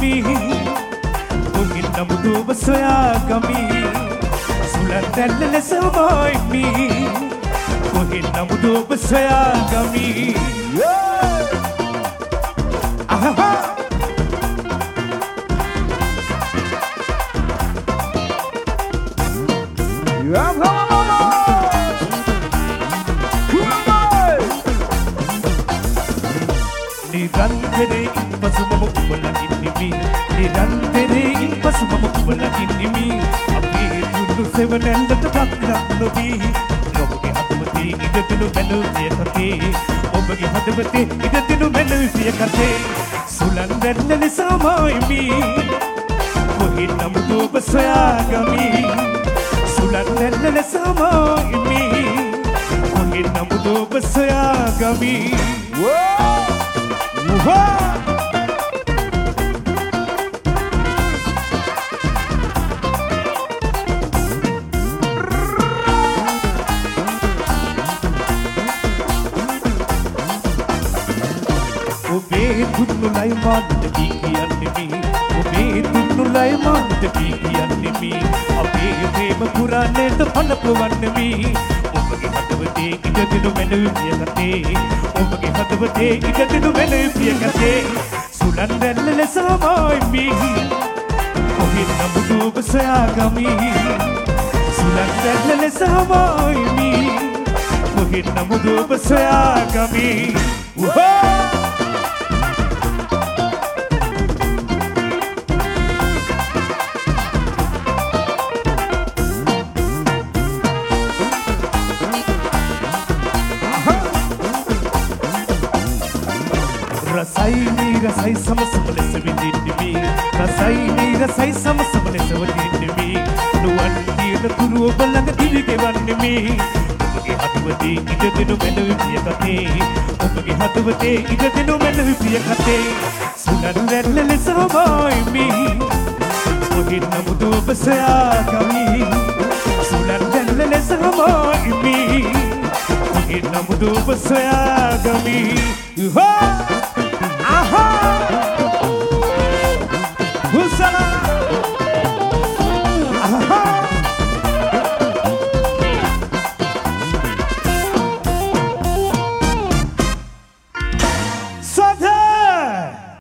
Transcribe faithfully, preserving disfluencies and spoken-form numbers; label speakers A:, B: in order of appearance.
A: මි කොහෙන් නමුත් ඔබ සොයාගමි සුළං දැල්ල ලෙස ඔබයි මි කොහෙන් නමුත් ඔබ සොයාගමි අහහා නිරන්තරේ ඉපසුම ඔබලකින්නිමි නිරන්තරේ ඉපසුම ඔබලකින්නිමි අපේ දුරු සෙවණැල්ලට පක්රක් නොවී ඔබගේ හදවතේ ඉඩතිනු මැනුවිය කතේ ඔබගේ හදවතේ ඉඩතිනු මැනුවිය කතේ සුළං දැල්ල ලෙසමයි මි කොහෙන් නමුත් ඔබ සොයාගමි සුළං දැල්ල ලෙසමයි මි කොහෙන් නමුත් ඔබ සොයාගමි ඔබේ දුන්නුලයි මානට කී කියන්නේ මි ඔබේ දුන්නුලයි මානට කී කියන්නේ මි අපේ ප්‍රේම පුරාණයට පනපවන්නේ මි ඔබගේ හදවතේ ඉඩදිනු මැනුවිය කතේ ඔබගේ හදවතේ ඉඩදිනු මැනුවිය කතේ සුළං දැල්ල ලෙසමයි මි කොහෙන් නමුත් ඔබ සොයාගමි සුළං දැල්ල ලෙසමයි මි කොහෙන් නමුත් ඔබ සොයාගමි රසයිනි රසයි සමසම ලෙස විඳින්නමි රසයිනි රසයි සමසම ලෙස විඳින්නමි නුවන් දින තුරු ඔබ ළඟ දිවි ගෙවන්නමි ඔබගේ හදවතේ ඉඩදිනු මැනුවිය කතේ ඔබගේ හදවතේ ඉඩදිනු මැනුවිය කතේ සුළං දැල්ල ලෙසමයි මි කොහෙන් නමුත් ඔබ සොයාගමි සුළං දැල්ල ලෙසමයි මි කොහෙන් නමුත් ඔබ සොයාගමි Aha!